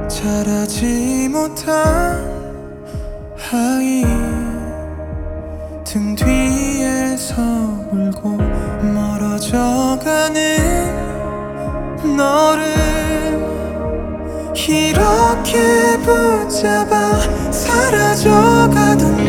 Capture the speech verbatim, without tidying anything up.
자라지 못한 아이 등 뒤에서 울고 멀어져가는 너를 이렇게 붙잡아 사라져가던